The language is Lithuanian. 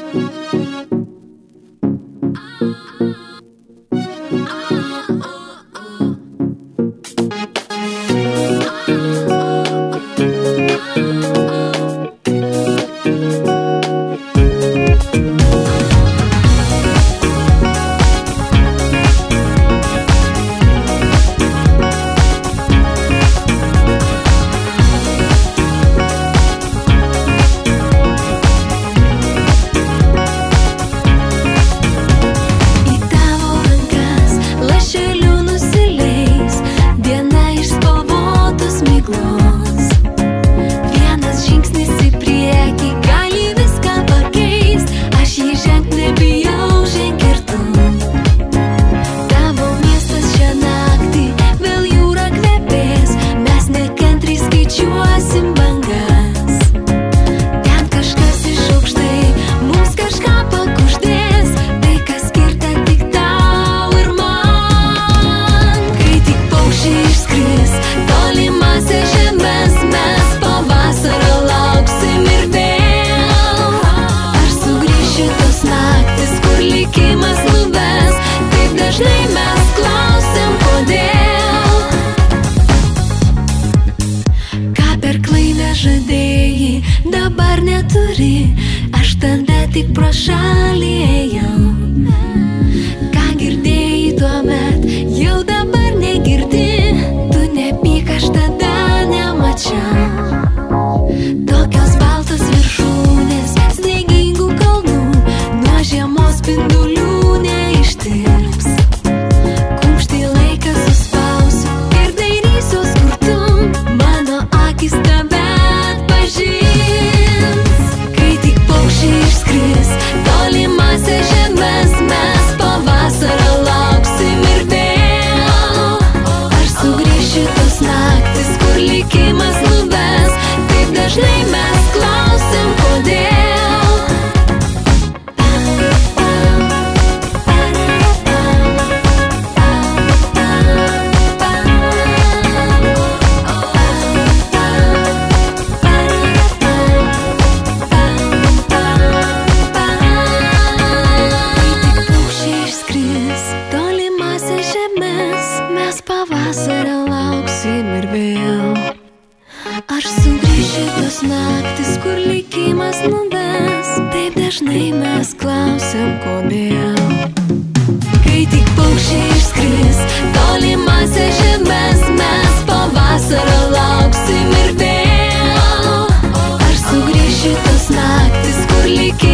Dabar neturi, aš tada tik pro šalį ėjau. Ką girdėjai tuomet, jau dabar negirdi. Tu nepyk, aš tada nemačiau. Tokios baltos viršūnės, sniegingų kalnų, nuo žiemos spindulių neištirps. Kumštį laiką suspausiu ir dairysiuos, kur tu, mano akis tave atpažins. Kai tik paukščiai išskris tolimąsias žemes, mes pavasario lauksim ir vėl. Aš sugrįšiu tos naktis, kur likimas nuves. Taip dažnai mes klausim, kodėl. Mes pavasario lauksim ir vėl. Aš sugrįšiu tos naktis, kur likimas nuves. Taip dažnai mes klausim, kodėl. Kai tik paukščiai išskris tolimąsias žemes, mes pavasario lauksim ir vėl. Aš sugrįšiu tos naktis, kur likimas